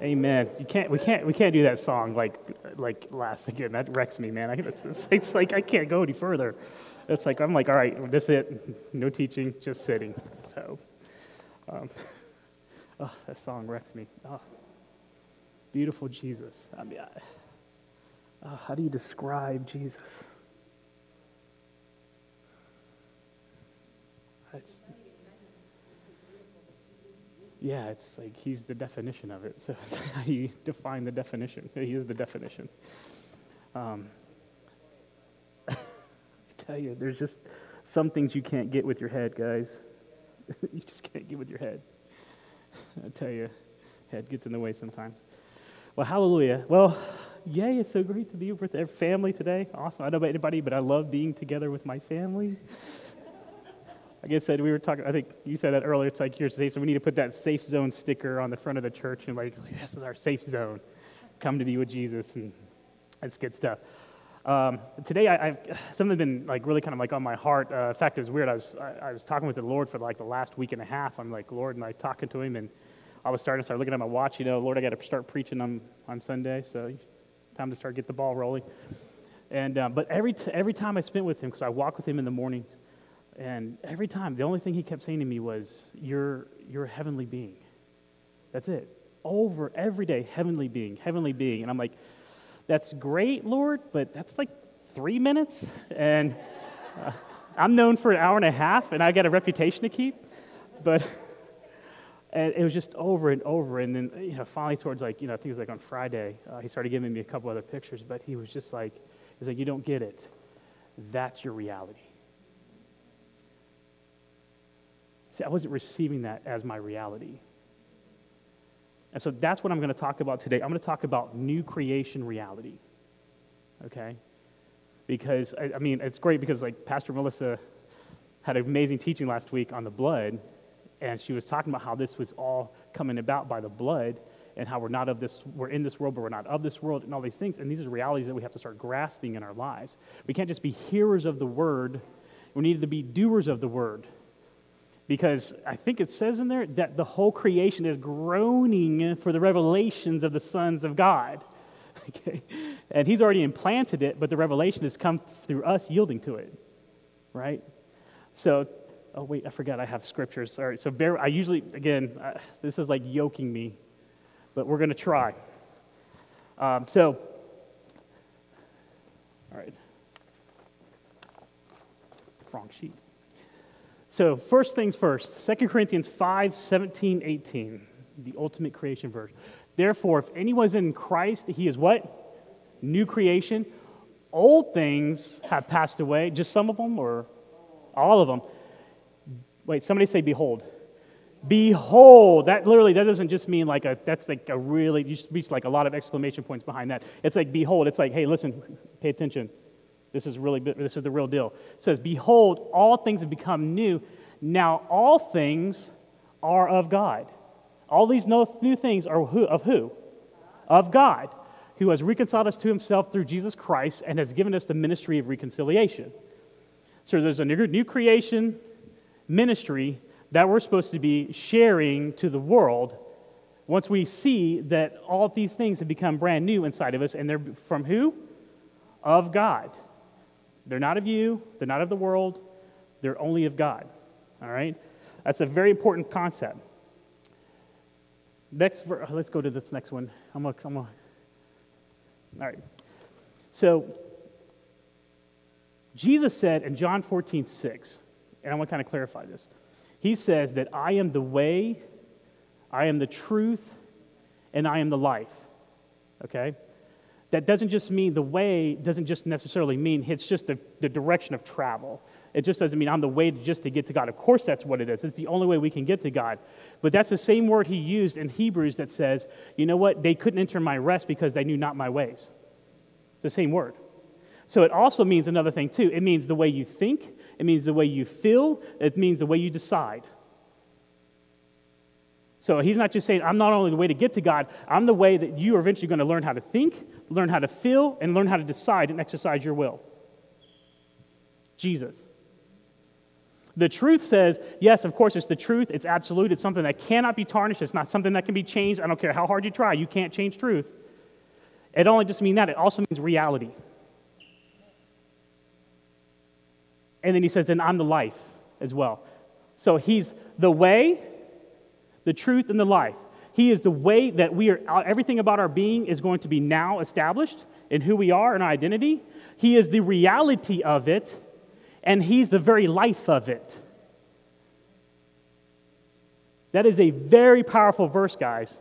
Amen. We can't do that song like last again. That wrecks me, man. It's like I can't go any further. It's like I'm like, all right, this is it. No teaching, just sitting. So, that song wrecks me. Oh, beautiful Jesus. I mean, how do you describe Jesus? Yeah, it's like he's the definition of it. So it's how do you define the definition? He is the definition. I tell you, there's just some things you can't get with your head, guys. You just can't get with your head. I tell you, head gets in the way sometimes. Well, hallelujah. Well, yay, it's so great to be with their family today. Awesome. I don't know about anybody, but I love being together with my family. Like I said, we were talking, I think you said that earlier, it's like you're safe, so we need to put that safe zone sticker on the front of the church and like, this is our safe zone. Come to be with Jesus, and that's good stuff. Today, I've something been like really kind of like on my heart. In fact, it was weird. I was talking with the Lord for like the last week and a half. I'm like, Lord, and I talking to him, and I was starting to start looking at my watch. You know, Lord, I got to start preaching on Sunday, so time to start get the ball rolling. And but every time I spent with him, because I walk with him in the mornings, and every time, the only thing he kept saying to me was, you're a heavenly being. That's it. Over every day, heavenly being. And I'm like, that's great, Lord, but that's like 3 minutes. And I'm known for an hour and a half, and I got a reputation to keep. But and it was just over and over. And then, finally towards I think it was like on Friday, he started giving me a couple other pictures, but he was just like, he's like, you don't get it. That's your reality. See, I wasn't receiving that as my reality. And so that's what I'm going to talk about today. I'm going to talk about new creation reality, okay? Because, I mean, it's great because, like, Pastor Melissa had an amazing teaching last week on the blood, and she was talking about how this was all coming about by the blood and how we're in this world, but we're not of this world and all these things. And these are realities that we have to start grasping in our lives. We can't just be hearers of the word. We need to be doers of the word. Because I think it says in there that the whole creation is groaning for the revelations of the sons of God. Okay? And he's already implanted it, but the revelation has come through us yielding to it. Right? So, oh wait, I forgot I have scriptures. All right, so I usually, again, this is like yoking me, but we're going to try. All right. Wrong sheet. So first things first, 2 Corinthians 5, 17, 18, the ultimate creation verse. Therefore, if anyone's in Christ, he is what? New creation. Old things have passed away. Just some of them or all of them? Wait, somebody say behold. Behold. That doesn't just mean that's like a really, you should reach like a lot of exclamation points behind that. It's like behold. It's like, hey, listen, pay attention. This is the real deal. It says, behold, all things have become new. Now all things are of God. All these new things are of who? Of God, who has reconciled us to himself through Jesus Christ and has given us the ministry of reconciliation. So there's a new creation ministry that we're supposed to be sharing to the world once we see that all these things have become brand new inside of us, and they're from who? Of God. They're not of you. They're not of the world. They're only of God. All right? That's a very important concept. Let's go to this next one. All right. So, Jesus said in John 14:6, and I want to kind of clarify this. He says that I am the way, I am the truth, and I am the life. Okay? That doesn't just mean the way, doesn't just necessarily mean it's just the direction of travel. It just doesn't mean I'm the way to get to God. Of course that's what it is. It's the only way we can get to God. But that's the same word he used in Hebrews that says, you know what, they couldn't enter my rest because they knew not my ways. It's the same word. So it also means another thing too. It means the way you think. It means the way you feel. It means the way you decide. So he's not just saying, I'm not only the way to get to God, I'm the way that you are eventually going to learn how to think, learn how to feel, and learn how to decide and exercise your will. Jesus. The truth says, yes, of course, it's the truth. It's absolute. It's something that cannot be tarnished. It's not something that can be changed. I don't care how hard you try. You can't change truth. It only just means that. It also means reality. And then he says, then I'm the life as well. So he's the way, the truth, and the life. He is the way that we are, everything about our being is going to be now established in who we are and our identity. He is the reality of it, and he's the very life of it. That is a very powerful verse, guys.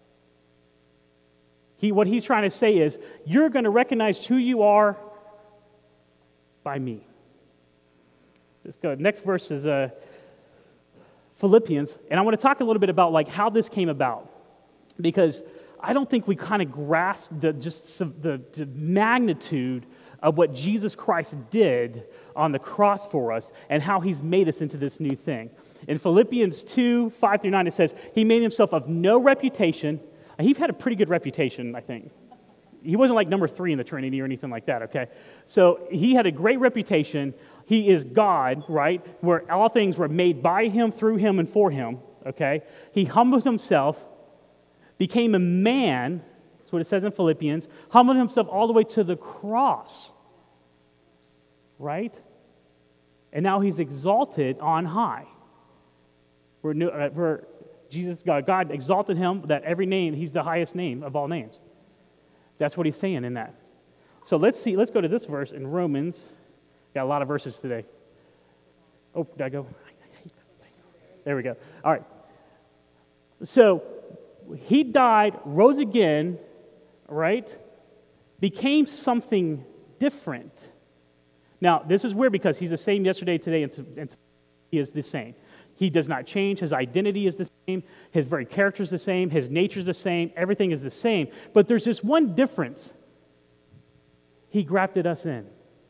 What he's trying to say is, you're going to recognize who you are by me. Let's go. Next verse is Philippians, and I want to talk a little bit about like how this came about, because I don't think we kind of grasp the magnitude of what Jesus Christ did on the cross for us and how he's made us into this new thing. In Philippians 2, 5 through 9, it says, he made himself of no reputation. He had a pretty good reputation, I think. He wasn't like number 3 in the Trinity or anything like that, okay? So he had a great reputation. He is God, right? Where all things were made by him, through him, and for him, okay? He humbled himself, became a man, that's what it says in Philippians, humbled himself all the way to the cross, right? And now he's exalted on high. Where Jesus, God exalted him, that every name, he's the highest name of all names. That's what he's saying in that. So let's go to this verse in Romans. Got a lot of verses today. Oh, did I go? I hate this thing. There we go. All right. So he died, rose again, right? Became something different. Now, this is weird because he's the same yesterday, today, and he is the same. He does not change. His identity is the same. His very character is the same. His nature is the same. Everything is the same. But there's just one difference. He grafted us in.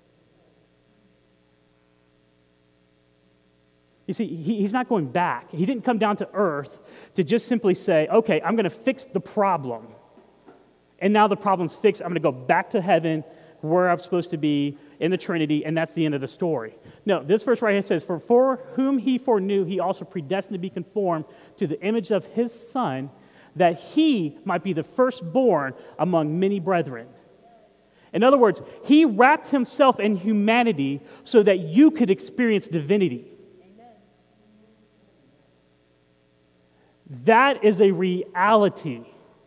You see, he's not going back. He didn't come down to earth to just simply say, okay, I'm going to fix the problem. And now the problem's fixed. I'm going to go back to heaven where I'm supposed to be in the Trinity, and that's the end of the story. No, this verse right here says, for whom he foreknew, he also predestined to be conformed to the image of his Son, that he might be the firstborn among many brethren. In other words, he wrapped himself in humanity so that you could experience divinity. Amen. That is a reality.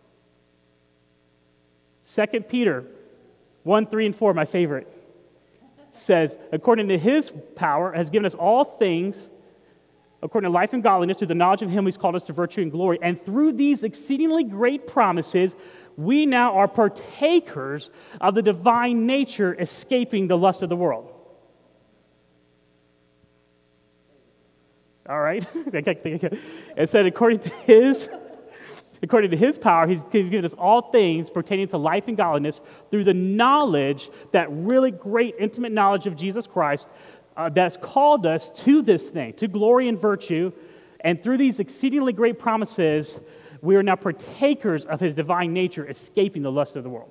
2 Peter 1, 3, and 4, my favorite, says, according to his power, has given us all things, according to life and godliness, through the knowledge of him who's called us to virtue and glory. And through these exceedingly great promises, we now are partakers of the divine nature, escaping the lust of the world. All right? It said, according to his power, he's given us all things pertaining to life and godliness through the knowledge, that really great, intimate knowledge of Jesus Christ that's called us to this thing, to glory and virtue. And through these exceedingly great promises, we are now partakers of his divine nature, escaping the lust of the world.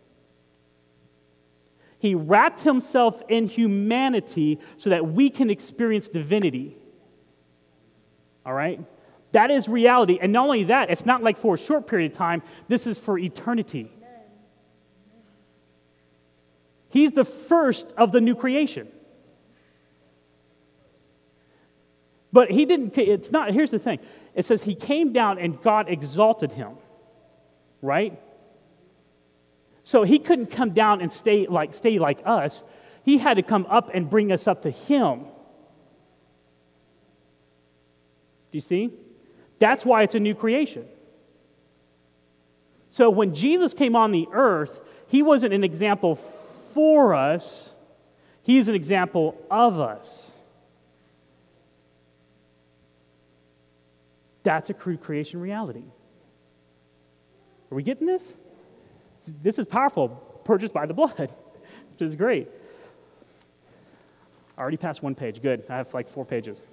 He wrapped himself in humanity so that we can experience divinity. All right? That is reality. And not only that, it's not like for a short period of time. This is for eternity. He's the first of the new creation. But he didn't, it's not, here's the thing. It says he came down and God exalted him. Right? So he couldn't come down and stay like us. He had to come up and bring us up to him. Do you see? That's why it's a new creation. So when Jesus came on the earth, he wasn't an example for us. He's an example of us. That's a creation reality. Are we getting this? This is powerful, purchased by the blood, which is great. I already passed one page. Good. I have like 4 pages.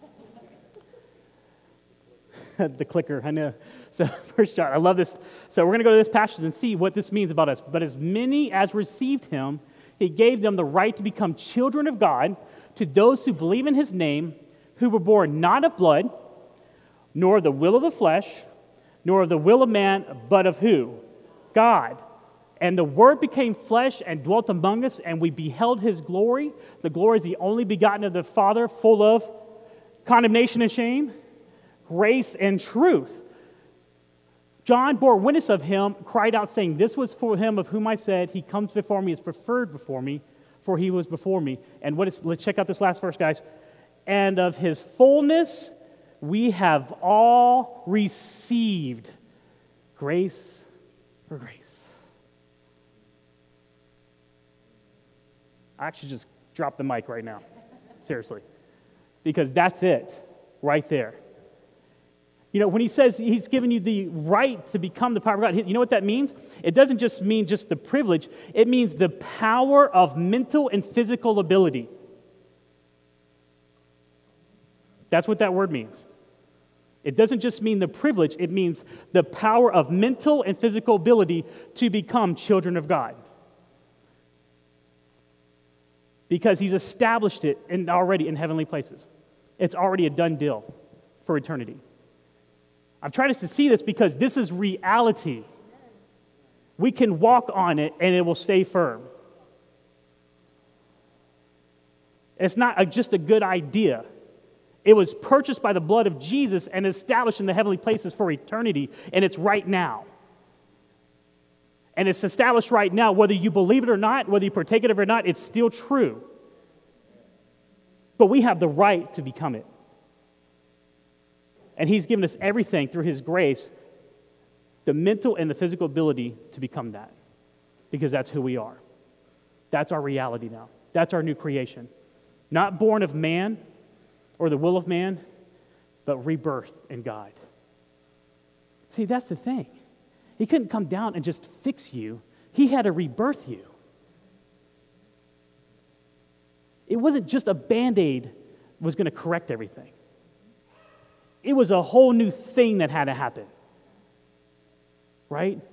The clicker, I know. So, 1 John, I love this. So, we're going to go to this passage and see what this means about us. But as many as received him, he gave them the right to become children of God, to those who believe in his name, who were born not of blood, nor of the will of the flesh, nor of the will of man, but of who? God. And the Word became flesh and dwelt among us, and we beheld his glory. The glory is the only begotten of the Father, full of condemnation and shame, grace and truth. John bore witness of him, cried out, saying, this was for him of whom I said, he comes before me, is preferred before me, for he was before me. And let's check out this last verse, guys. And of his fullness we have all received grace for grace. I actually just dropped the mic right now, seriously, because that's it right there. You know, when he says he's given you the right to become the power of God, you know what that means? It doesn't just mean just the privilege. It means the power of mental and physical ability. That's what that word means. It doesn't just mean the privilege. It means the power of mental and physical ability to become children of God. Because he's established it already in heavenly places. It's already a done deal for eternity. I've tried us to see this because this is reality. We can walk on it and it will stay firm. It's not just a good idea. It was purchased by the blood of Jesus and established in the heavenly places for eternity, and it's right now. And it's established right now, whether you believe it or not, whether you partake of it or not, it's still true. But we have the right to become it. And he's given us everything through his grace, the mental and the physical ability to become that. Because that's who we are. That's our reality now. That's our new creation. Not born of man or the will of man, but rebirth in God. See, that's the thing. He couldn't come down and just fix you. He had to rebirth you. It wasn't just a Band-Aid was going to correct everything. It was a whole new thing that had to happen. Right?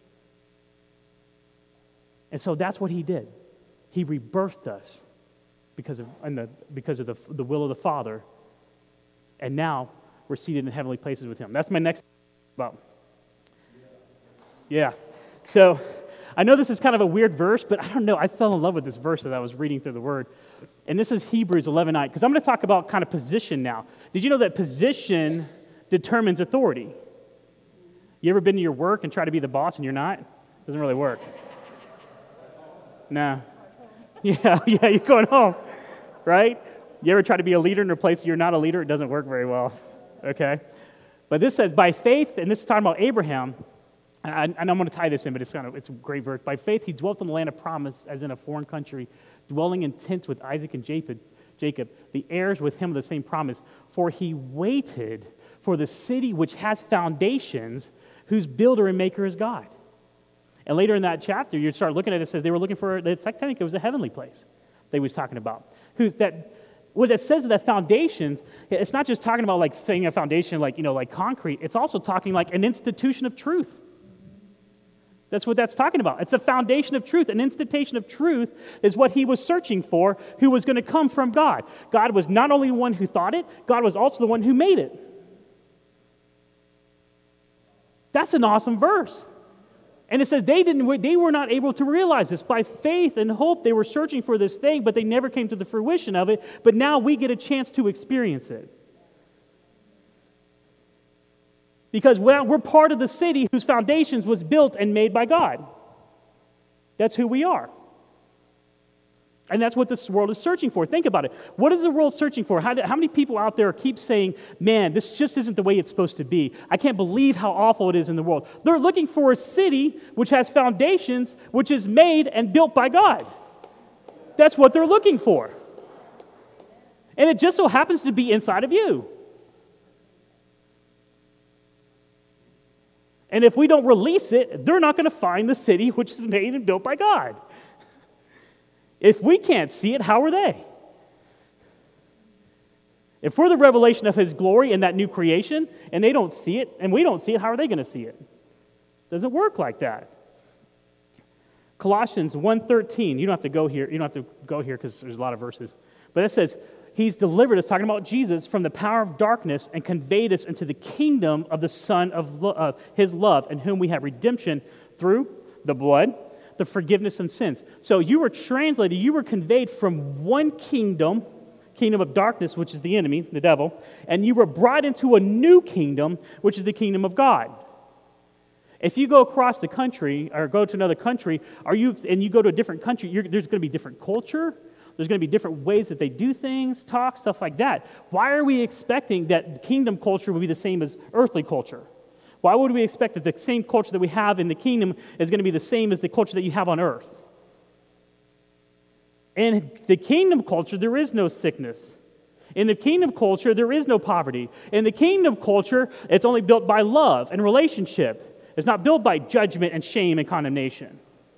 And so that's what he did. He rebirthed us because of the will of the Father. And now we're seated in heavenly places with him. That's my next about. Yeah. So I know this is kind of a weird verse, but I don't know. I fell in love with this verse as I was reading through the Word. And this is Hebrews 11:9, because I'm going to talk about kind of position now. Did you know that position determines authority? You ever been to your work and try to be the boss and you're not? Doesn't really work. No. Yeah, you're going home, right? You ever try to be a leader in a place you're not a leader? It doesn't work very well, okay? But this says, by faith, and this is talking about Abraham, and I'm going to tie this in, but it's a great verse. By faith, he dwelt in the land of promise as in a foreign country, dwelling in tents with Isaac and Jacob, the heirs with him of the same promise. For he waited for the city which has foundations, whose builder and maker is God. And later in that chapter, you start looking at it, it says they were looking for, it's like technically it was a heavenly place that he was talking about. What it says that foundation, it's not just talking about like saying a foundation like concrete, it's also talking like an institution of truth. That's what that's talking about. It's a foundation of truth. An institution of truth is what he was searching for, who was going to come from God. God was not only the one who thought it, God was also the one who made it. That's an awesome verse. And it says they were not able to realize this. By faith and hope, they were searching for this thing, but they never came to the fruition of it. But now we get a chance to experience it. Because we're part of the city whose foundations was built and made by God. That's who we are. And that's what this world is searching for. Think about it. What is the world searching for? How many people out there keep saying, man, this just isn't the way it's supposed to be. I can't believe how awful it is in the world. They're looking for a city which has foundations, which is made and built by God. That's what they're looking for. And it just so happens to be inside of you. And if we don't release it, they're not going to find the city which is made and built by God. If we can't see it, how are they? If we're the revelation of his glory in that new creation, and they don't see it, and we don't see it, how are they going to see it? Doesn't work like that. Colossians 1:13. You don't have to go here. You don't have to go here because there's a lot of verses. But it says, he's delivered us, talking about Jesus, from the power of darkness and conveyed us into the kingdom of the Son of his love, in whom we have redemption through the blood, the forgiveness of sins. So you were translated, you were conveyed from one kingdom of darkness, which is the enemy, the devil, and you were brought into a new kingdom, which is the kingdom of God. If you go across the country or go to another country, and you go to a different country, there's going to be different culture. There's going to be different ways that they do things, talk, stuff like that. Why are we expecting that kingdom culture will be the same as earthly culture? Why would we expect that the same culture that we have in the kingdom is going to be the same as the culture that you have on earth? In the kingdom culture, there is no sickness. In the kingdom culture, there is no poverty. In the kingdom culture, it's only built by love and relationship. It's not built by judgment and shame and condemnation.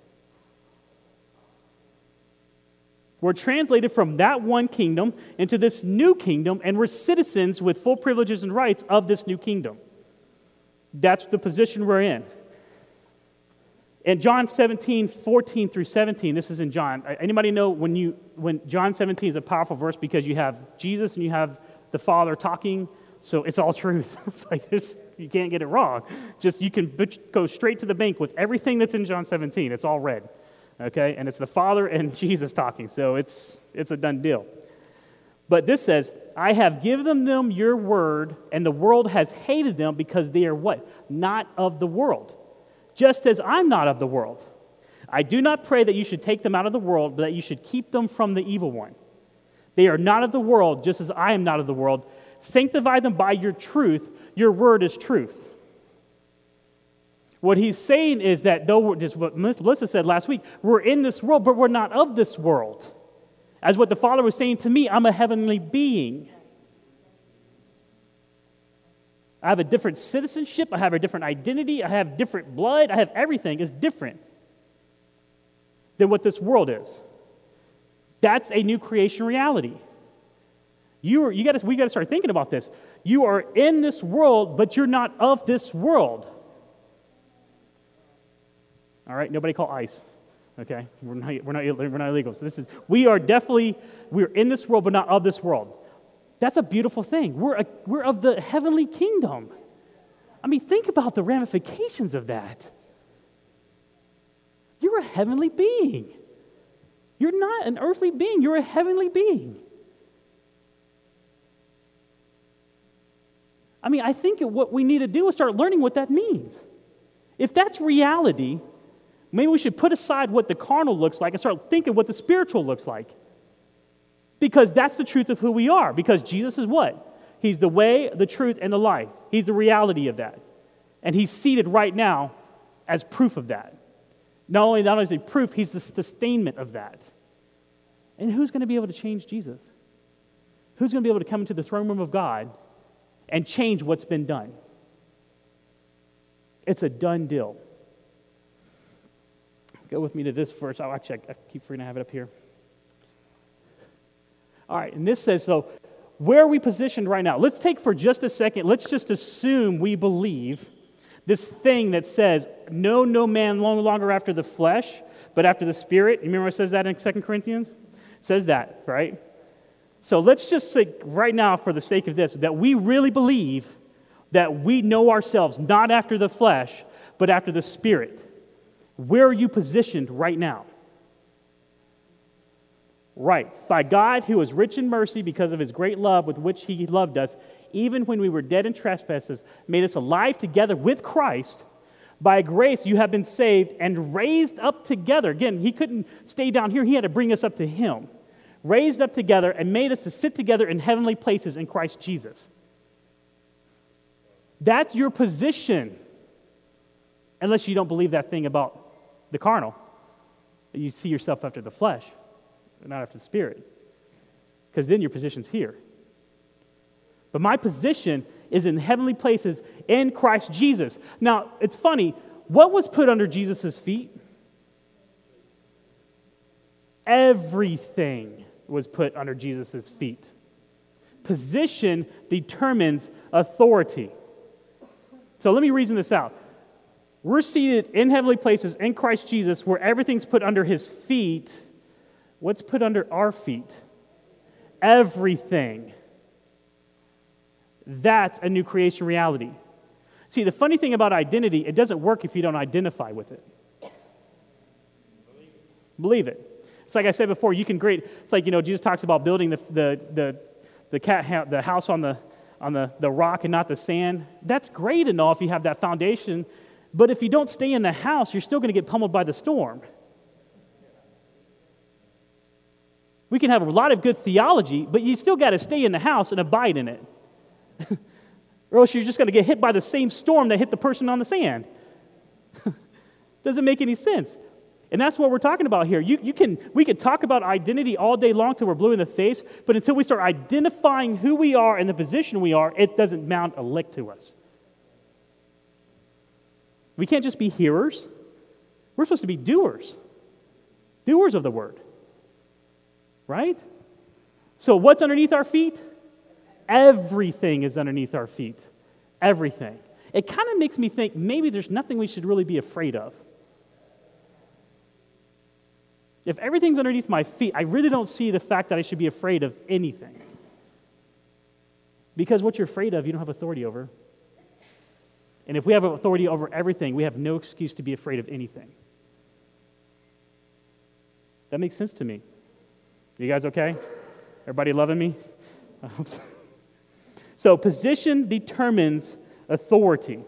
We're translated from that one kingdom into this new kingdom, and we're citizens with full privileges and rights of this new kingdom. That's the position we're in. In John 17, 14 through 17, this is in John. Anybody know when John 17 is a powerful verse because you have Jesus and you have the Father talking, so it's all truth. It's like you can't get it wrong. Just you can go straight to the bank with everything that's in John 17. It's all read, okay? And it's the Father and Jesus talking, so it's a done deal. But this says, I have given them your word, and the world has hated them because they are what? Not of the world. Just as I'm not of the world. I do not pray that you should take them out of the world, but that you should keep them from the evil one. They are not of the world, just as I am not of the world. Sanctify them by your truth. Your word is truth. What he's saying is that though, just what Melissa said last week, we're in this world, but we're not of this world. As what the Father was saying to me, I'm a heavenly being. I have a different citizenship. I have a different identity. I have different blood. I have everything. It's different than what this world is. That's a new creation reality. We got to start thinking about this. You are in this world, but you're not of this world. All right, nobody call ICE. Okay, we're not illegal. So we're in this world, but not of this world. That's a beautiful thing. We're of the heavenly kingdom. I mean, think about the ramifications of that. You're a heavenly being. You're not an earthly being. You're a heavenly being. I mean, I think what we need to do is start learning what that means. If that's reality, maybe we should put aside what the carnal looks like and start thinking what the spiritual looks like. Because that's the truth of who we are. Because Jesus is what? He's the way, the truth, and the life. He's the reality of that. And he's seated right now as proof of that. Not only is he proof, he's the sustainment of that. And who's going to be able to change Jesus? Who's going to be able to come into the throne room of God and change what's been done? It's a done deal. Go with me to this verse. I keep forgetting to have it up here. All right, and this says, so where are we positioned right now? Let's take for just a second, let's just assume we believe this thing that says, no man no longer after the flesh, but after the Spirit. You remember what it says that in 2 Corinthians? It says that, right? So let's just say right now, for the sake of this, that we really believe that we know ourselves not after the flesh, but after the Spirit. Where are you positioned right now? Right. By God, who is rich in mercy because of his great love with which he loved us, even when we were dead in trespasses, made us alive together with Christ. By grace you have been saved and raised up together. Again, he couldn't stay down here. He had to bring us up to him. Raised up together and made us to sit together in heavenly places in Christ Jesus. That's your position. Unless you don't believe that thing about the carnal. You see yourself after the flesh. Not after the Spirit, because then your position's here. But my position is in heavenly places in Christ Jesus. Now, it's funny, what was put under Jesus' feet? Everything was put under Jesus' feet. Position determines authority. So let me reason this out. We're seated in heavenly places in Christ Jesus where everything's put under his feet. What's put under our feet? everything. That's a new creation reality. See, the funny thing about identity, it doesn't work if you don't identify with it. Believe it. It's like I said before, you can it's like, Jesus talks about building the house on the rock and not the sand. That's great and all if you have that foundation, but if you don't stay in the house, you're still going to get pummeled by the storm. We can have a lot of good theology, but you still got to stay in the house and abide in it. Or else you're just going to get hit by the same storm that hit the person on the sand. Doesn't make any sense. And that's what we're talking about here. We could talk about identity all day long till we're blue in the face, but until we start identifying who we are and the position we are, it doesn't mount a lick to us. We can't just be hearers. We're supposed to be doers. Doers of the word. Right? So what's underneath our feet? Everything is underneath our feet. Everything. It kind of makes me think maybe there's nothing we should really be afraid of. If everything's underneath my feet, I really don't see the fact that I should be afraid of anything. Because what you're afraid of, you don't have authority over. And if we have authority over everything, we have no excuse to be afraid of anything. That makes sense to me. You guys okay? Everybody loving me? I hope so. So position determines authority.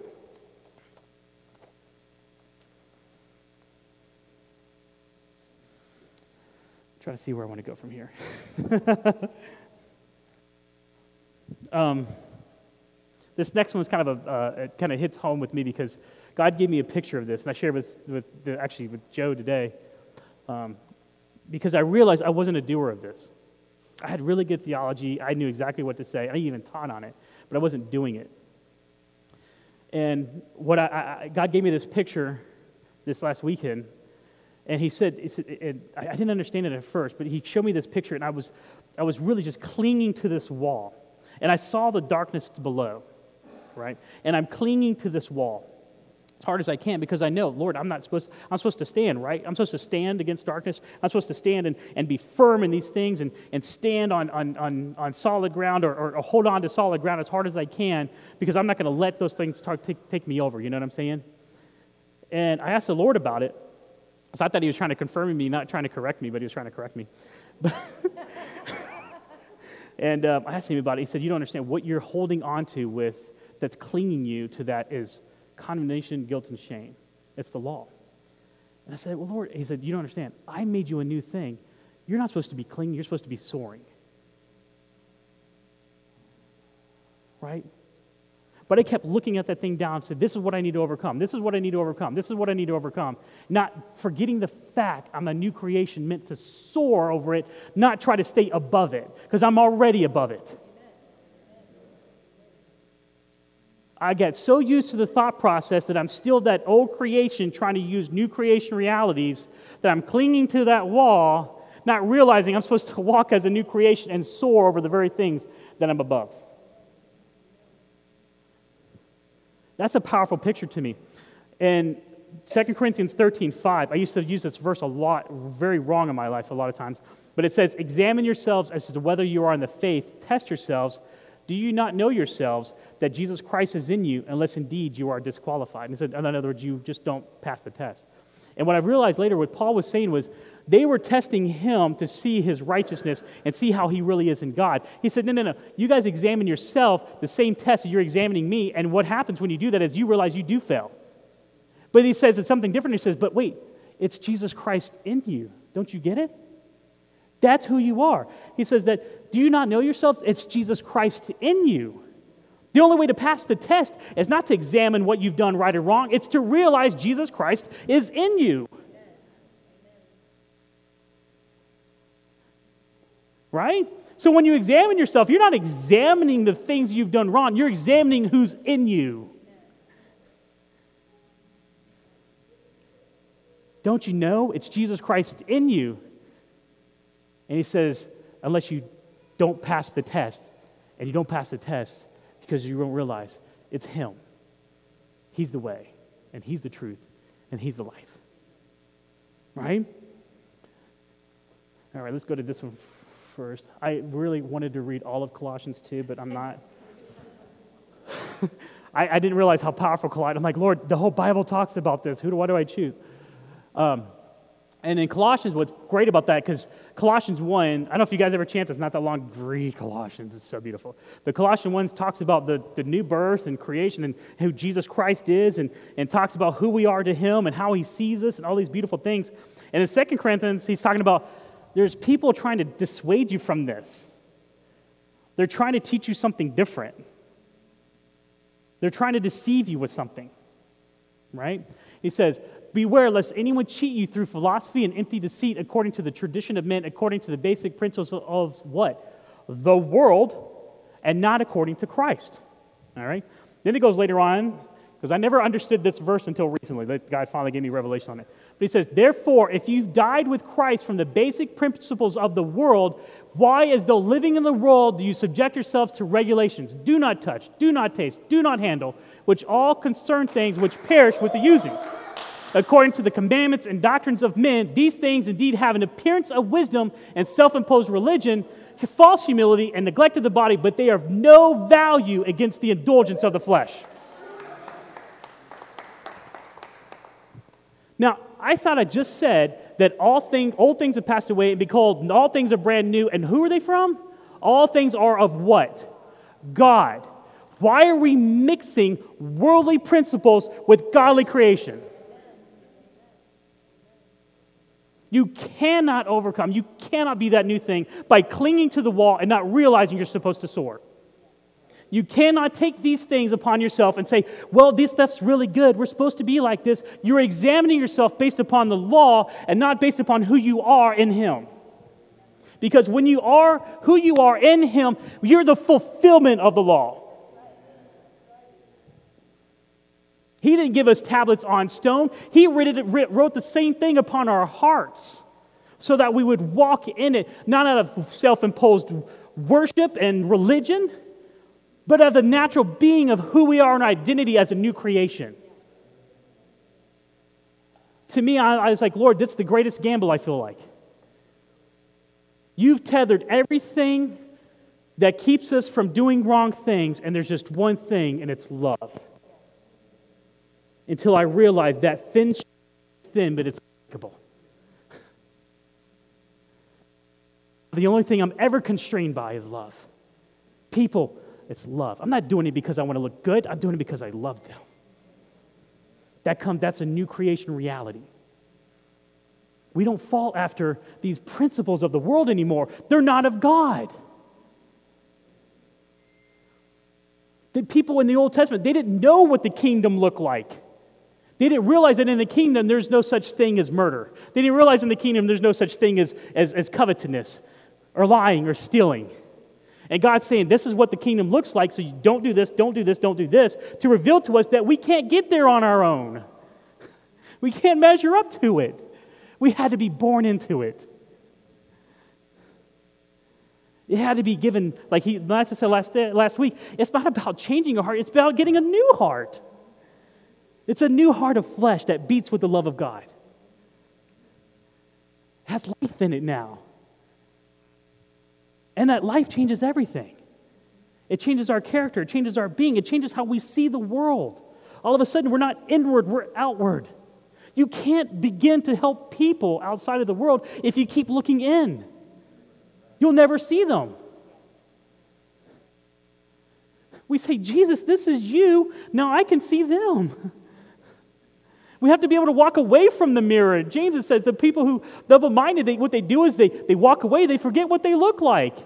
Try to see where I want to go from here. This next one's kind of it kind of hits home with me because God gave me a picture of this, and I shared with Joe today, because I realized I wasn't a doer of this. I had really good theology. I knew exactly what to say. I even taught on it, but I wasn't doing it. And what God gave me this picture this last weekend, and he said, I didn't understand it at first, but he showed me this picture, and I was really just clinging to this wall. And I saw the darkness below, right? And I'm clinging to this wall as hard as I can because I know, Lord, I'm supposed to stand, right? I'm supposed to stand against darkness. I'm supposed to stand and be firm in these things and stand on solid ground or hold on to solid ground as hard as I can because I'm not going to let those things take me over, you know what I'm saying? And I asked the Lord about it. So I thought he was trying to confirm me, not trying to correct me, but he was trying to correct me. And I asked him about it. He said, you don't understand what you're holding on to that's clinging you to that is condemnation, guilt, and shame. It's the law. And I said, well, Lord, he said, you don't understand. I made you a new thing. You're not supposed to be clinging. You're supposed to be soaring. Right? But I kept looking at that thing down and said, this is what I need to overcome. This is what I need to overcome. This is what I need to overcome. Not forgetting the fact I'm a new creation meant to soar over it, not try to stay above it, because I'm already above it. I get so used to the thought process that I'm still that old creation trying to use new creation realities that I'm clinging to that wall, not realizing I'm supposed to walk as a new creation and soar over the very things that I'm above. That's a powerful picture to me. And 2 Corinthians 13:5, I used to use this verse a lot, very wrong in my life a lot of times, but it says, examine yourselves as to whether you are in the faith, test yourselves. Do you not know yourselves that Jesus Christ is in you unless indeed you are disqualified? And it said, in other words, you just don't pass the test. And what I realized later, what Paul was saying was, they were testing him to see his righteousness and see how he really is in God. He said, no. You guys examine yourself, the same test that you're examining me, and what happens when you do that is you realize you do fail. But he says it's something different. He says, but wait, it's Jesus Christ in you. Don't you get it? That's who you are. He says that, do you not know yourselves? It's Jesus Christ in you. The only way to pass the test is not to examine what you've done right or wrong. It's to realize Jesus Christ is in you. Right? So when you examine yourself, you're not examining the things you've done wrong. You're examining who's in you. Don't you know it's Jesus Christ in you? And he says, unless you don't pass the test, and you don't pass the test because you don't realize it's him. He's the way, and he's the truth, and he's the life. Right? All right, let's go to this one first. I really wanted to read all of Colossians 2, but I'm not. I didn't realize how powerful Colossians. I'm like, Lord, the whole Bible talks about this. What do I choose? And in Colossians, what's great about that, because Colossians 1, I don't know if you guys ever had a chance, it's not that long to read Colossians, it's so beautiful. But Colossians 1 talks about the new birth and creation and who Jesus Christ is, and talks about who we are to him and how he sees us and all these beautiful things. And in 2 Corinthians, he's talking about there's people trying to dissuade you from this. They're trying to teach you something different. They're trying to deceive you with something, right? He says, beware lest anyone cheat you through philosophy and empty deceit according to the tradition of men, according to the basic principles of what? The world, and not according to Christ. All right? Then it goes later on, because I never understood this verse until recently. God finally gave me revelation on it. But he says, therefore, if you've died with Christ from the basic principles of the world, why, as though living in the world, do you subject yourselves to regulations? Do not touch, do not taste, do not handle, which all concern things which perish with the using. According to the commandments and doctrines of men, these things indeed have an appearance of wisdom and self-imposed religion, false humility, and neglect of the body, but they are of no value against the indulgence of the flesh. Now, I thought I just said that old things have passed away, and behold, all things are brand new. And who are they from? All things are of what? God. Why are we mixing worldly principles with godly creation? You cannot overcome, you cannot be that new thing by clinging to the wall and not realizing you're supposed to soar. You cannot take these things upon yourself and say, well, this stuff's really good. We're supposed to be like this. You're examining yourself based upon the law and not based upon who you are in him. Because when you are who you are in him, you're the fulfillment of the law. He didn't give us tablets on stone. He wrote the same thing upon our hearts so that we would walk in it, not out of self-imposed worship and religion, but of the natural being of who we are and identity as a new creation. To me, I was like, Lord, that's the greatest gamble, I feel like. You've tethered everything that keeps us from doing wrong things, and there's just one thing, and it's love. Until I realized that thin is thin, but it's unbreakable. The only thing I'm ever constrained by is love. People, it's love. I'm not doing it because I want to look good. I'm doing it because I love them. That's a new creation reality. We don't fall after these principles of the world anymore. They're not of God. The people in the Old Testament, they didn't know what the kingdom looked like. They didn't realize that in the kingdom there's no such thing as murder. They didn't realize in the kingdom there's no such thing as covetousness or lying or stealing. And God's saying, this is what the kingdom looks like, so you don't do this, don't do this, don't do this, to reveal to us that we can't get there on our own. We can't measure up to it. We had to be born into it. It had to be given, like I said last week, it's not about changing a heart, it's about getting a new heart. It's a new heart of flesh that beats with the love of God. It has life in it now. And that life changes everything. It changes our character. It changes our being. It changes how we see the world. All of a sudden, we're not inward, we're outward. You can't begin to help people outside of the world if you keep looking in. You'll never see them. We say, Jesus, this is you. Now I can see them. We have to be able to walk away from the mirror. James says the people who double-minded, what they do is they walk away, they forget what they look like.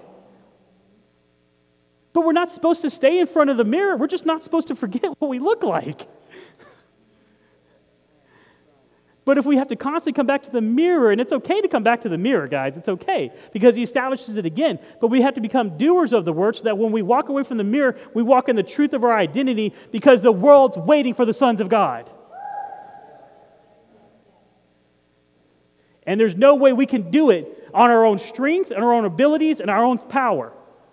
But we're not supposed to stay in front of the mirror. We're just not supposed to forget what we look like. But if we have to constantly come back to the mirror, and it's okay to come back to the mirror, guys, it's okay, because he establishes it again. But we have to become doers of the word so that when we walk away from the mirror, we walk in the truth of our identity because the world's waiting for the sons of God. And there's no way we can do it on our own strength and our own abilities and our own power.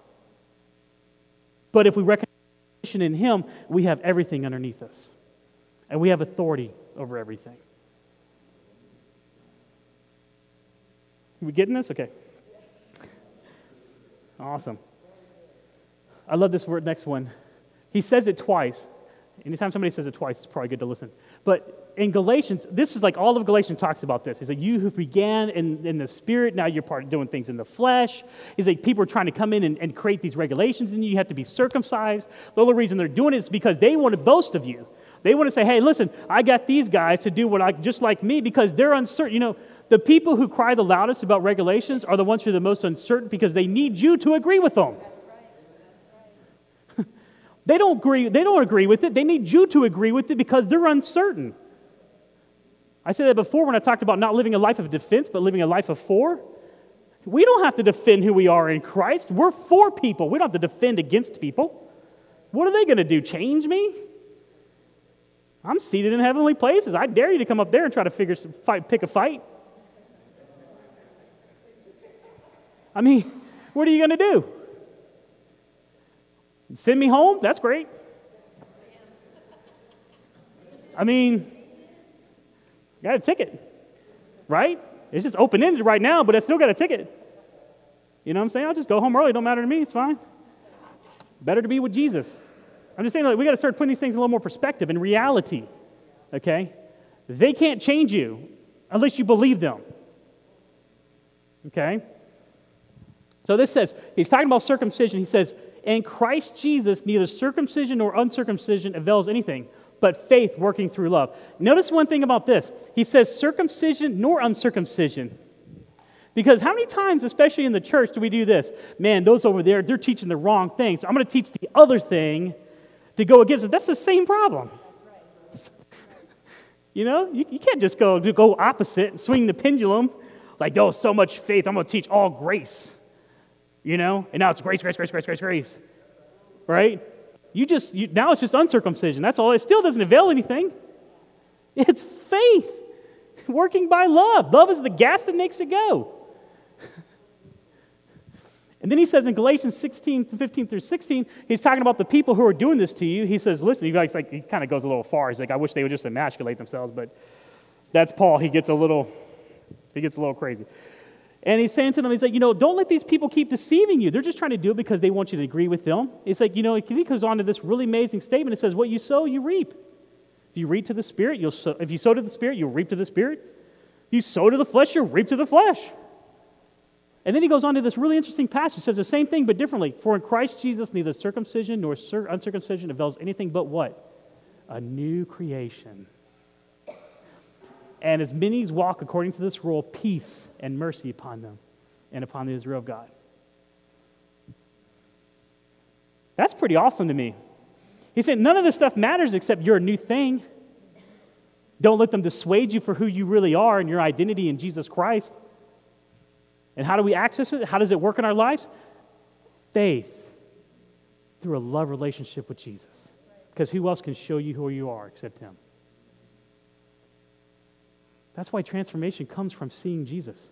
But if we recognize in him, we have everything underneath us. And we have authority over everything. Are we getting this? Okay. Awesome. I love this word, next one. He says it twice. Anytime somebody says it twice, it's probably good to listen. But in Galatians, this is like all of Galatians talks about this. He's like, you who began in the spirit, now you're part of doing things in the flesh. He's like, people are trying to come in and create these regulations, and you have to be circumcised. The only reason they're doing it is because they want to boast of you. They want to say, hey, listen, I got these guys to do just like me, because they're uncertain. You know, the people who cry the loudest about regulations are the ones who are the most uncertain because they need you to agree with them. They don't agree with it. They need you to agree with it because they're uncertain. I said that before when I talked about not living a life of defense, but living a life of for. We don't have to defend who we are in Christ. We're for people. We don't have to defend against people. What are they going to do, change me? I'm seated in heavenly places. I dare you to come up there and try to pick a fight. I mean, what are you going to do? Send me home? That's great. I mean, got a ticket, right? It's just open-ended right now, but I still got a ticket. You know what I'm saying? I'll just go home early. It don't matter to me. It's fine. Better to be with Jesus. I'm just saying, like, we got to start putting these things in a little more perspective and reality, okay? They can't change you unless you believe them, okay? So this says, he's talking about circumcision. He says, in Christ Jesus, neither circumcision nor uncircumcision avails anything, but faith working through love. Notice one thing about this. He says circumcision nor uncircumcision. Because how many times, especially in the church, do we do this? Man, those over there, they're teaching the wrong thing, so I'm going to teach the other thing to go against it. That's the same problem. You know, you can't just go opposite and swing the pendulum like, oh, so much faith, I'm going to teach all grace. You know, and now it's grace, right? Now it's just uncircumcision. That's all. It still doesn't avail anything. It's faith working by love. Love is the gas that makes it go. And then he says in Galatians 15 through 16, he's talking about the people who are doing this to you. He says, listen, he kind of goes a little far. He's like, I wish they would just emasculate themselves, but that's Paul. He gets a little crazy. And he's saying to them, he's like, don't let these people keep deceiving you. They're just trying to do it because they want you to agree with them. It's like, he goes on to this really amazing statement. It says, what you sow, you reap. If you reap to the Spirit, you'll sow. If you sow to the Spirit, you'll reap to the Spirit. If you sow to the flesh, you'll reap to the flesh. And then he goes on to this really interesting passage. It says the same thing, but differently. For in Christ Jesus, neither circumcision nor uncircumcision avails anything but what? A new creation. And as many as walk according to this rule, peace and mercy upon them and upon the Israel of God. That's pretty awesome to me. He said, none of this stuff matters except you're a new thing. Don't let them dissuade you for who you really are and your identity in Jesus Christ. And how do we access it? How does it work in our lives? Faith through a love relationship with Jesus. Because who else can show you who you are except Him? That's why transformation comes from seeing Jesus.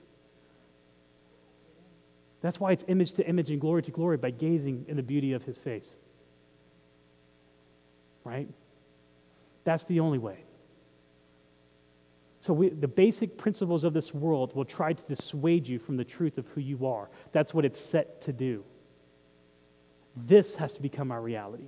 That's why it's image to image and glory to glory by gazing in the beauty of His face. Right? That's the only way. So the basic principles of this world will try to dissuade you from the truth of who you are. That's what it's set to do. This has to become our reality.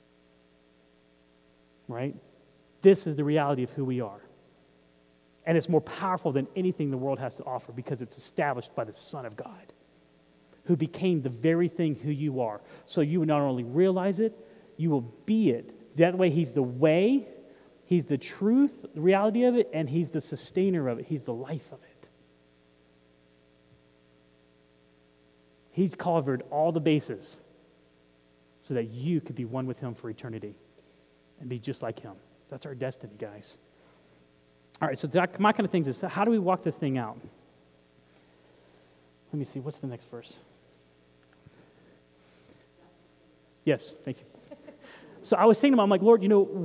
Right? This is the reality of who we are. And it's more powerful than anything the world has to offer because it's established by the Son of God, who became the very thing who you are. So you will not only realize it, you will be it. That way He's the way, He's the truth, the reality of it, and He's the sustainer of it. He's the life of it. He's covered all the bases so that you could be one with Him for eternity and be just like Him. That's our destiny, guys. All right, so my kind of things is, how do we walk this thing out? Let me see, what's the next verse? Yes, thank you. So I was thinking about, I'm like, Lord,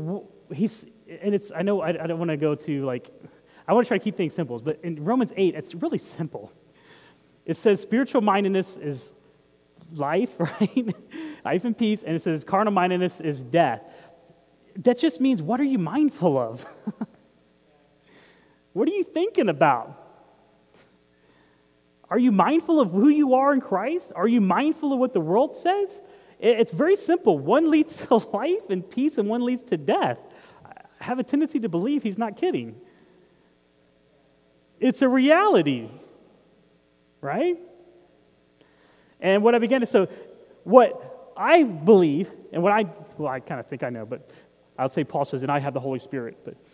I know I don't want to go to I want to try to keep things simple, but in Romans 8, it's really simple. It says spiritual mindedness is life, right? Life and peace, and it says carnal mindedness is death. That just means, what are you mindful of? What are you thinking about? Are you mindful of who you are in Christ? Are you mindful of what the world says? It's very simple. One leads to life and peace, and one leads to death. I have a tendency to believe he's not kidding. It's a reality, right? And what I began to, so what I believe, and what I kind of think I know, but I'll say Paul says, and I have the Holy Spirit,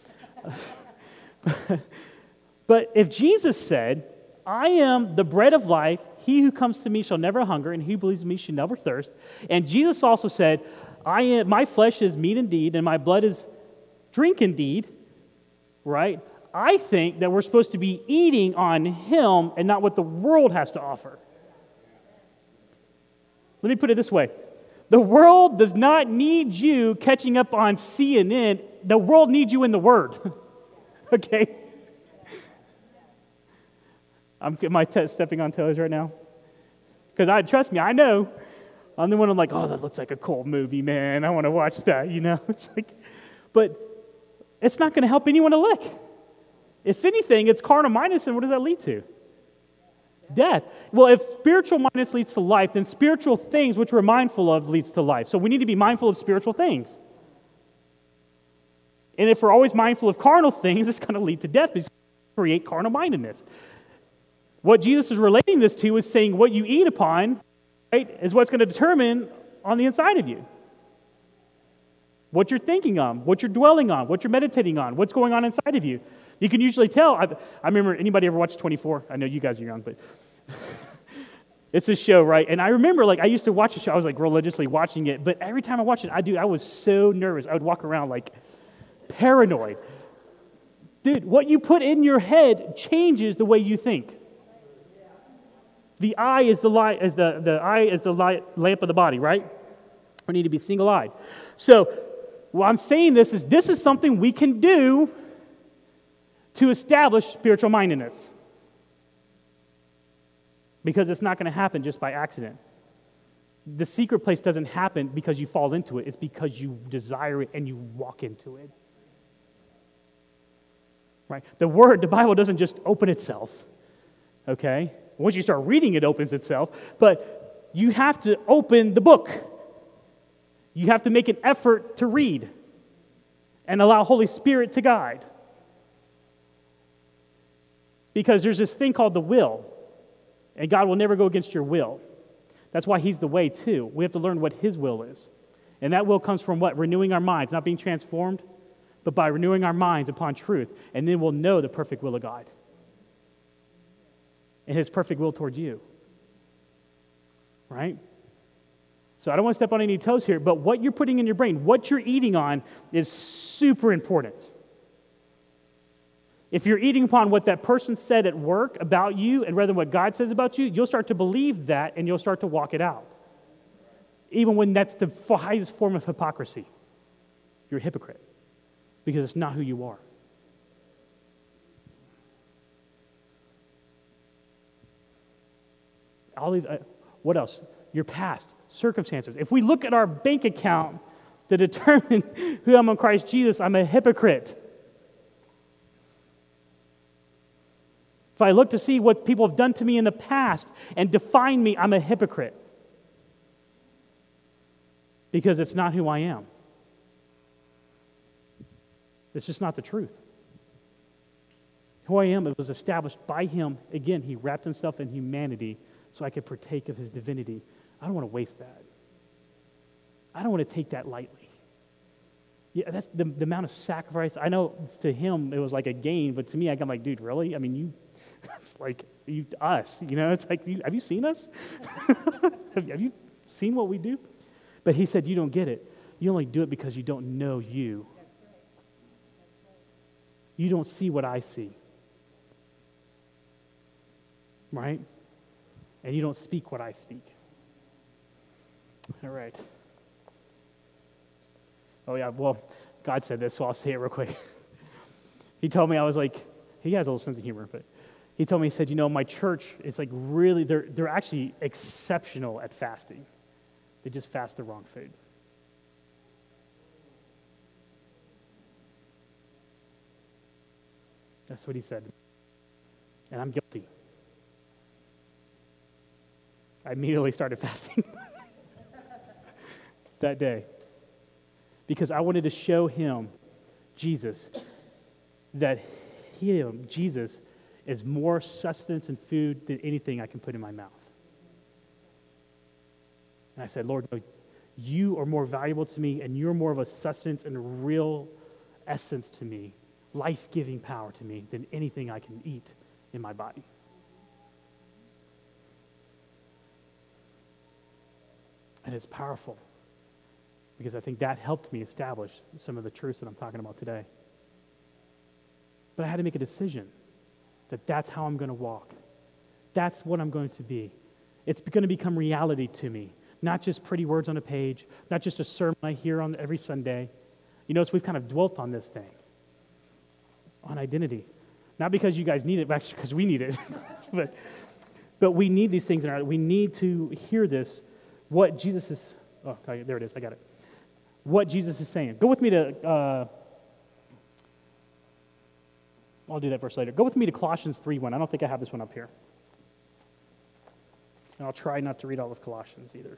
but if Jesus said, I am the bread of life, he who comes to me shall never hunger, and he who believes in me shall never thirst. And Jesus also said, my flesh is meat indeed, and my blood is drink indeed, right? I think that we're supposed to be eating on him and not what the world has to offer. Let me put it this way. The world does not need you catching up on CNN. The world needs you in the Word. Okay? Am I stepping on toes right now? Because trust me, I know. I'm the one I'm like, oh, that looks like a cool movie, man. I want to watch that, you know? It's like, but it's not going to help anyone a lick. If anything, it's carnal mindedness, and what does that lead to? Death. Well, if spiritual mindedness leads to life, then spiritual things which we're mindful of leads to life. So we need to be mindful of spiritual things. And if we're always mindful of carnal things, it's going to lead to death because we create carnal mindedness. What Jesus is relating this to is saying what you eat upon, right, is what's going to determine on the inside of you. What you're thinking on, what you're dwelling on, what you're meditating on, what's going on inside of you. You can usually tell. I remember, anybody ever watch 24? I know you guys are young, but it's a show, right? And I remember, I used to watch a show. I was, religiously watching it. But every time I watched it, I was so nervous. I would walk around, paranoid. Dude, what you put in your head changes the way you think. The eye is the light, lamp of the body, right? We need to be single-eyed. So, what I'm saying this is something we can do to establish spiritual mindedness. Because it's not going to happen just by accident. The secret place doesn't happen because you fall into it. It's because you desire it and you walk into it. Right? The Bible doesn't just open itself. Okay? Once you start reading, it opens itself. But you have to open the book. You have to make an effort to read and allow Holy Spirit to guide. Because there's this thing called the will, and God will never go against your will. That's why He's the way, too. We have to learn what His will is. And that will comes from what? Renewing our minds, not being transformed, but by renewing our minds upon truth. And then we'll know the perfect will of God and His perfect will towards you. Right? So I don't want to step on any toes here, but what you're putting in your brain, what you're eating on, is super important. If you're eating upon what that person said at work about you and rather than what God says about you, you'll start to believe that and you'll start to walk it out. Even when that's the highest form of hypocrisy. You're a hypocrite because it's not who you are. What else? Your past, circumstances. If we look at our bank account to determine who I'm in Christ Jesus, I'm a hypocrite. If I look to see what people have done to me in the past and define me, I'm a hypocrite. Because it's not who I am. It's just not the truth. Who I am, it was established by Him. Again, He wrapped Himself in humanity so I could partake of His divinity. I don't want to waste that. I don't want to take that lightly. Yeah, that's the amount of sacrifice. I know to Him it was like a gain, but to me, I'm like, dude, really? I mean, it's like us, you know? It's like, have you seen us? Have you seen what we do? But He said, you don't get it. You only do it because you don't know you. You don't see what I see. Right? And you don't speak what I speak. All right. Oh, yeah, well, God said this, so I'll say it real quick. He told me, I was like, he has a little sense of humor, but he told me, he said, my church is like really, they're actually exceptional at fasting. They just fast the wrong food. That's what he said. And I'm guilty. I immediately started fasting that day because I wanted to show him, Jesus, that Jesus, is more sustenance and food than anything I can put in my mouth. And I said, Lord, no, you are more valuable to me, and you're more of a sustenance and real essence to me, life-giving power to me than anything I can eat in my body. And it's powerful because I think that helped me establish some of the truths that I'm talking about today. But I had to make a decision that that's how I'm going to walk. That's what I'm going to be. It's going to become reality to me, not just pretty words on a page, not just a sermon I hear on every Sunday. You notice we've kind of dwelt on this thing, on identity. Not because you guys need it, but actually because we need it. but we need these things in our life. We need to hear this, what Jesus is, oh, there it is, I got it. What Jesus is saying. Go with me to, I'll do that verse later. Go with me to Colossians 3:1. I don't think I have this one up here. And I'll try not to read all of Colossians either.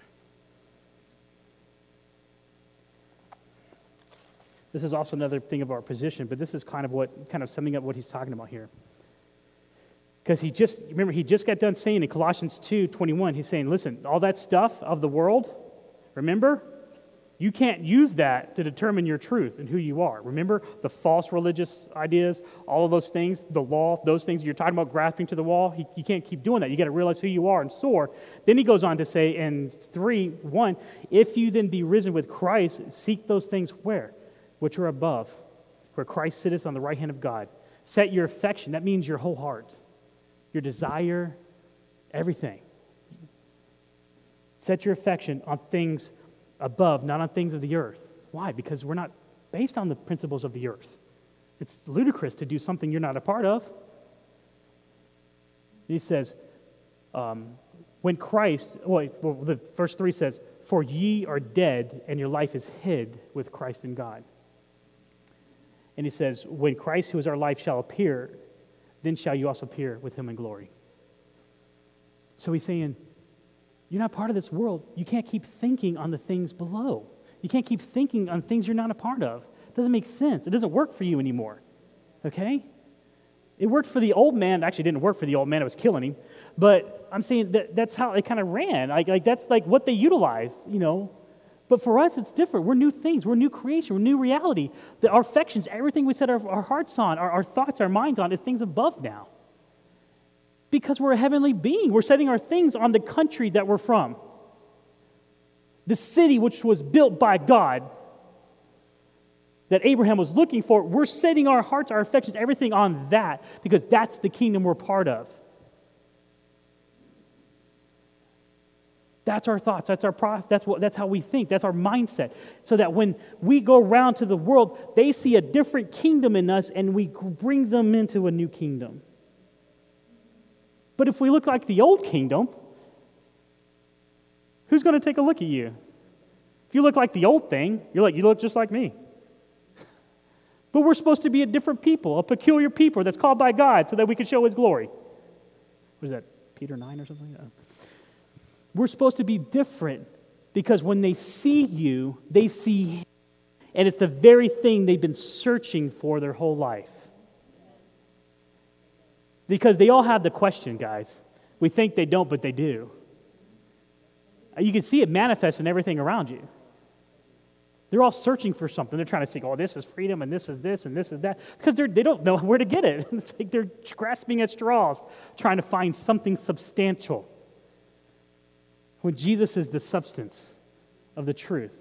This is also another thing of our position, but this is kind of summing up what he's talking about here. Because he just got done saying in Colossians 2:21, he's saying, listen, all that stuff of the world, remember? You can't use that to determine your truth and who you are. Remember the false religious ideas, all of those things, the law, those things you're talking about grasping to the wall. You can't keep doing that. You got to realize who you are and soar. Then he goes on to say in 3:1, if you then be risen with Christ, seek those things where? Which are above, where Christ sitteth on the right hand of God. Set your affection, that means your whole heart, your desire, everything. Set your affection on things above, not on things of the earth. Why? Because we're not based on the principles of the earth. It's ludicrous to do something you're not a part of. He says, when Christ, the verse 3 says, for ye are dead, and your life is hid with Christ in God. And he says, when Christ, who is our life, shall appear, then shall you also appear with him in glory. So he's saying, you're not part of this world. You can't keep thinking on the things below. You can't keep thinking on things you're not a part of. It doesn't make sense. It doesn't work for you anymore. Okay? It worked for the old man. Actually, it didn't work for the old man. It was killing him. But I'm saying that's how it kind of ran. Like that's like what they utilized, you know. But for us, it's different. We're new things. We're new creation. We're new reality. Our affections, everything we set our hearts on, our thoughts, our minds on, is things above now. Because we're a heavenly being. We're setting our things on the country that we're from. The city which was built by God that Abraham was looking for, we're setting our hearts, our affections, everything on that because that's the kingdom we're part of. That's our thoughts. That's our process. That's how we think. That's our mindset. So that when we go around to the world, they see a different kingdom in us and we bring them into a new kingdom. But if we look like the old kingdom, who's going to take a look at you? If you look like the old thing, you look just like me. But we're supposed to be a different people, a peculiar people that's called by God so that we can show his glory. What is that, Peter 9 or something? We're supposed to be different because when they see you, they see him. And it's the very thing they've been searching for their whole life. Because they all have the question, guys. We think they don't, but they do. You can see it manifest in everything around you. They're all searching for something. They're trying to say, oh, this is freedom, and this is this, and this is that. Because they don't know where to get it. It's like they're grasping at straws, trying to find something substantial. When Jesus is the substance of the truth.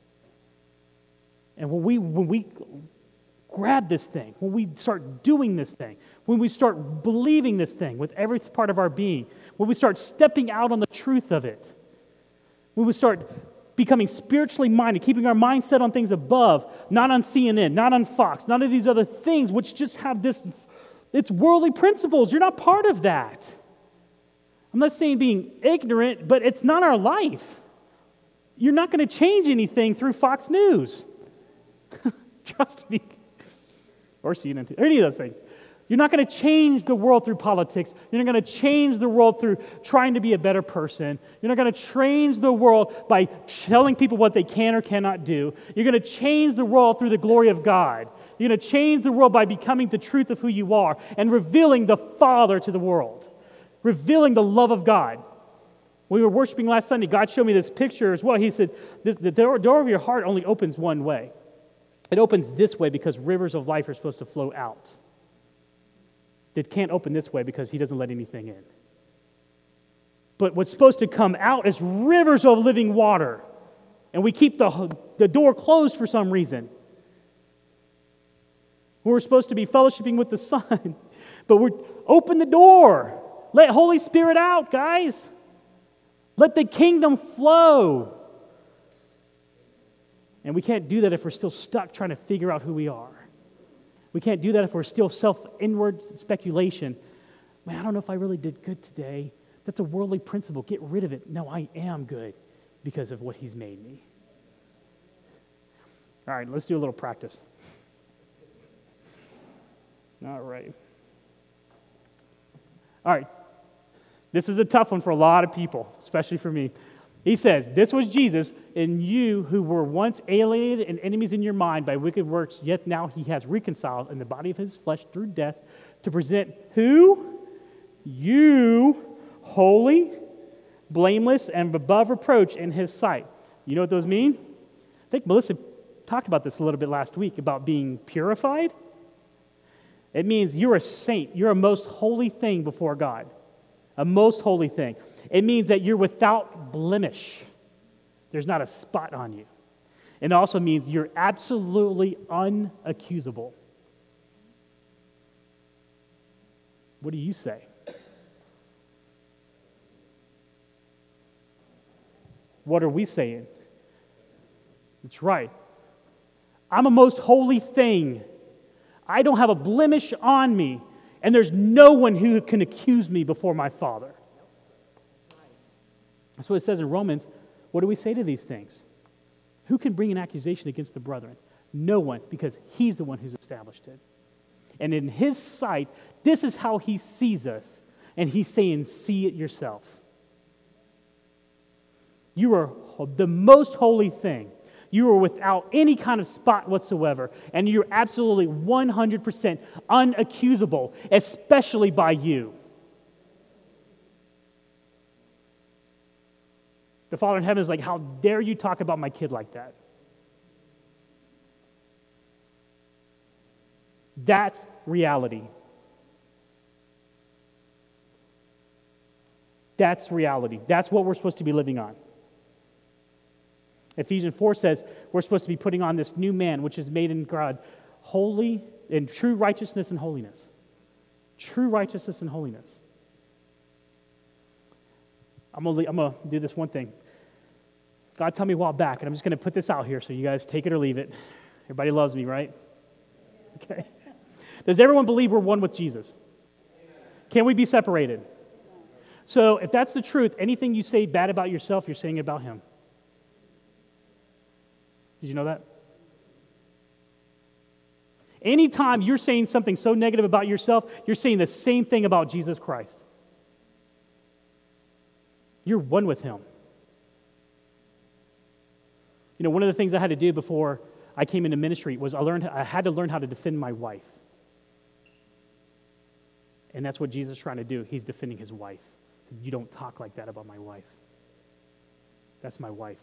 And when we grab this thing, when we start doing this thing, when we start believing this thing with every part of our being, when we start stepping out on the truth of it, when we start becoming spiritually minded, keeping our mind set on things above, not on CNN, not on Fox, none of these other things which just have it's worldly principles. You're not part of that. I'm not saying being ignorant, but it's not our life. You're not going to change anything through Fox News. Trust me. Or CNN, or any of those things. You're not going to change the world through politics. You're not going to change the world through trying to be a better person. You're not going to change the world by telling people what they can or cannot do. You're going to change the world through the glory of God. You're going to change the world by becoming the truth of who you are and revealing the Father to the world, revealing the love of God. When we were worshiping last Sunday, God showed me this picture as well. He said, the door of your heart only opens one way. It opens this way because rivers of life are supposed to flow out. It can't open this way because he doesn't let anything in. But what's supposed to come out is rivers of living water. And we keep the door closed for some reason. We're supposed to be fellowshipping with the Son. But open the door. Let Holy Spirit out, guys. Let the kingdom flow. And we can't do that if we're still stuck trying to figure out who we are. We can't do that if we're still inward speculation. Man, I don't know if I really did good today. That's a worldly principle. Get rid of it. No, I am good because of what he's made me. All right, let's do a little practice. All right. This is a tough one for a lot of people, especially for me. He says, this was Jesus, and you who were once alienated and enemies in your mind by wicked works, yet now he has reconciled in the body of his flesh through death to present who? You holy, blameless, and above reproach in his sight. You know what those mean? I think Melissa talked about this a little bit last week about being purified. It means you're a saint. You're a most holy thing before God. A most holy thing. It means that you're without blemish. There's not a spot on you. It also means you're absolutely unaccusable. What do you say? What are we saying? That's right. I'm a most holy thing. I don't have a blemish on me. And there's no one who can accuse me before my Father. That's what it says in Romans. What do we say to these things? Who can bring an accusation against the brethren? No one, because he's the one who's established it. And in his sight, this is how he sees us. And he's saying, see it yourself. You are the most holy thing. You are without any kind of spot whatsoever, and you're absolutely 100% unaccusable, especially by you. The Father in heaven is like, how dare you talk about my kid like that? That's reality. That's reality. That's what we're supposed to be living on. Ephesians 4 says we're supposed to be putting on this new man, which is made in God, holy in true righteousness and holiness. True righteousness and holiness. I'm gonna do this one thing. God told me a while back, and I'm just going to put this out here so you guys take it or leave it. Everybody loves me, right? Okay. Does everyone believe we're one with Jesus? Can we be separated? So if that's the truth, anything you say bad about yourself, you're saying about him. Did you know that? Anytime you're saying something so negative about yourself, you're saying the same thing about Jesus Christ. You're one with him. You know, one of the things I had to do before I came into ministry was I had to learn how to defend my wife. And that's what Jesus is trying to do. He's defending his wife. You don't talk like that about my wife. That's my wife.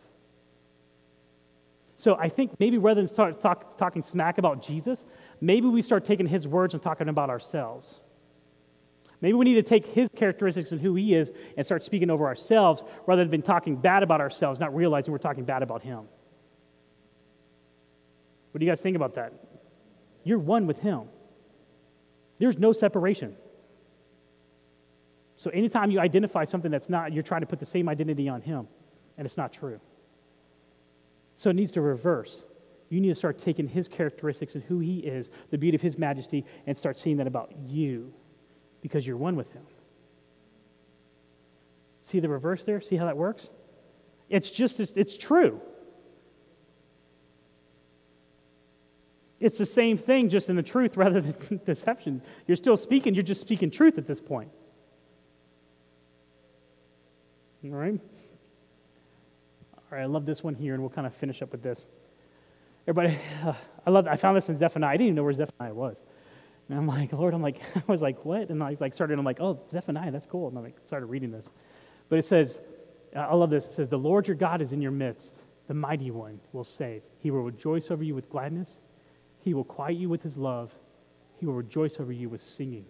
So I think maybe rather than start talking smack about Jesus, maybe we start taking his words and talking about ourselves. Maybe we need to take his characteristics and who he is and start speaking over ourselves rather than talking bad about ourselves, not realizing we're talking bad about him. What do you guys think about that? You're one with him. There's no separation. So anytime you identify something that's not, you're trying to put the same identity on him, and it's not true. So it needs to reverse. You need to start taking his characteristics and who he is, the beauty of his majesty, and start seeing that about you because you're one with him. See the reverse there? See how that works? It's true. It's the same thing, just in the truth rather than deception. You're still speaking, you're just speaking truth at this point. All right? All right, I love this one here, and we'll kind of finish up with this. Everybody, I found this in Zephaniah. I didn't even know where Zephaniah was. And I'm like, Lord, I was like, what? And I'm like, oh, Zephaniah, that's cool. And I started reading this. But it says, I love this. It says, the Lord your God is in your midst. The mighty one will save. He will rejoice over you with gladness. He will quiet you with his love. He will rejoice over you with singing.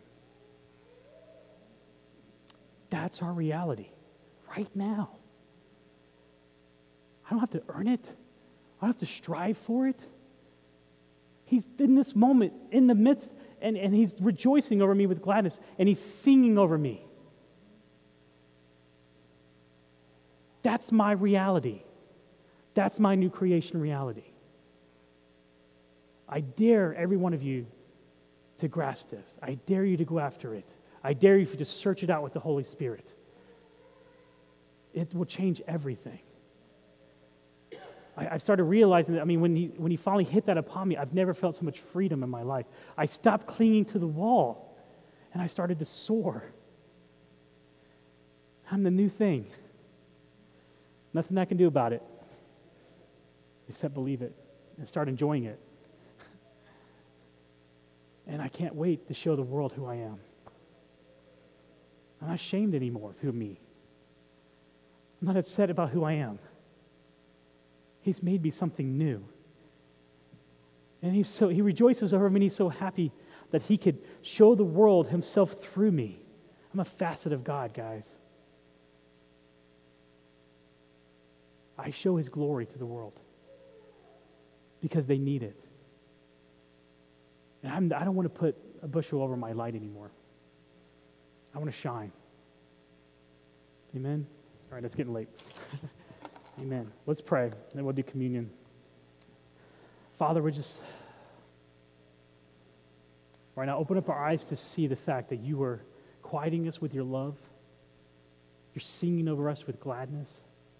That's our reality right now. I don't have to earn it. I don't have to strive for it. He's in this moment, in the midst, and he's rejoicing over me with gladness, and he's singing over me. That's my reality. That's my new creation reality. I dare every one of you to grasp this. I dare you to go after it. I dare you to search it out with the Holy Spirit. It will change everything. I started realizing that, when he finally hit that upon me, I've never felt so much freedom in my life. I stopped clinging to the wall, and I started to soar. I'm the new thing. Nothing I can do about it except believe it and start enjoying it. And I can't wait to show the world who I am. I'm not ashamed anymore of who me. I'm not upset about who I am. He's made me something new. And he rejoices over me, and he's so happy that he could show the world himself through me. I'm a facet of God, guys. I show his glory to the world because they need it. And I don't want to put a bushel over my light anymore. I want to shine. Amen? All right, it's getting late. Amen. Let's pray, and then we'll do communion. Father, we're just, right now, open up our eyes to see the fact that you are quieting us with your love. You're singing over us with gladness.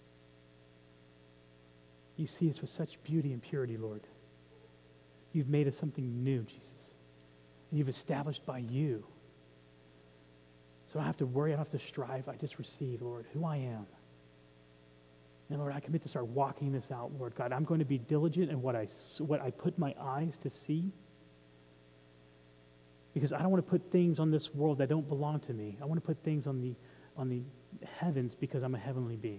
You see us with such beauty and purity, Lord. You've made us something new, Jesus. And you've established by you. So I don't have to worry, I don't have to strive. I just receive, Lord, who I am. And Lord, I commit to start walking this out, Lord God. I'm going to be diligent in what I put my eyes to see. Because I don't want to put things on this world that don't belong to me. I want to put things on the heavens because I'm a heavenly being.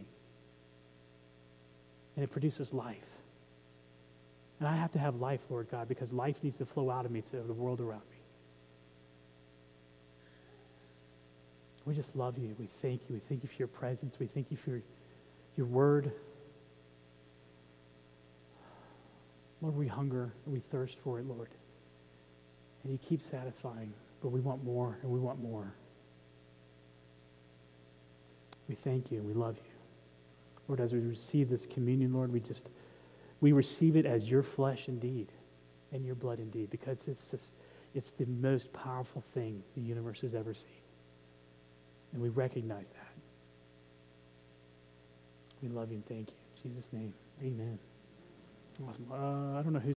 And it produces life. And I have to have life, Lord God, because life needs to flow out of me to the world around me. We just love you. We thank you. We thank you for your presence. We thank you for your word. Lord, we hunger and we thirst for it, Lord. And you keep satisfying, but we want more and we want more. We thank you and we love you. Lord, as we receive this communion, Lord, we receive it as your flesh indeed and your blood indeed, because it's the most powerful thing the universe has ever seen. And we recognize that. We love you and thank you. In Jesus' name, amen. Awesome. I don't know who's